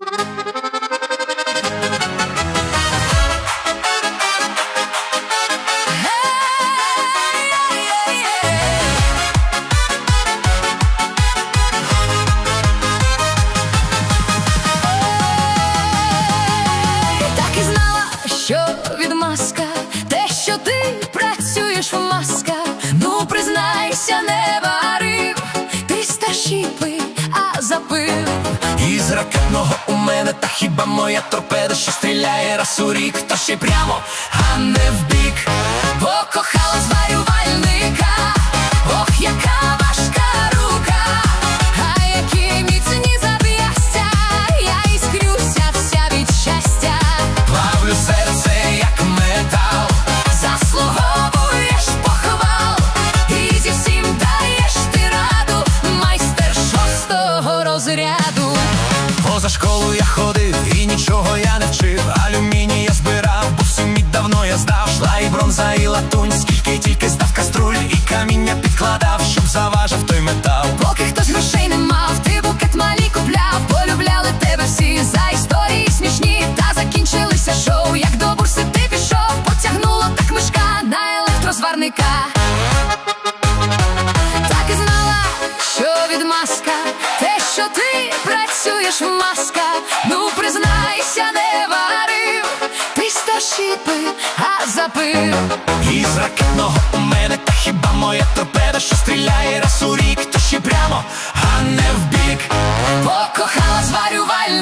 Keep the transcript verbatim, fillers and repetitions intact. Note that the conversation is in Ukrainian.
Відмазка, те, що ти працюєш в масках. Ну, признайся, не варив ти старшіпи, а запив. Із ракетного у мене, та хіба моя торпеда, що стріляє раз у рік, то ще прямо, а не вбік. Покохала зварювальника, ох, яка важка рука, а які міцні зап'ястя, я іскрюся вся від щастя. Плавлю серце, як метал, заслуговуєш похвал, і зі всім даєш ти раду, майстер шостого розряду. Поза школу я ходив і нічого я не вчив. Алюміній я збирав, бо всю мідь давно я здав. Шла і бронза, і латунь, скільки тільки здав каструль, і каміння підкладав, щоб заважив той метал. Поки хтось грошей не мав, ти букет малій купляв. Полюбляли тебе всі за історії смішні, та закінчилися шоу, як до бурси ти пішов. Потягнуло так мишка на електрозварника. Так і знала, що відмазка, те, що ти працюєш в масках. Ну, признайся, не варив ти старшіпи, а запив. Із ракетного у мене, та хіба моя торпеда, що стріляє раз у рік, то ще прямо, а не вбік. Покохала зварювальника,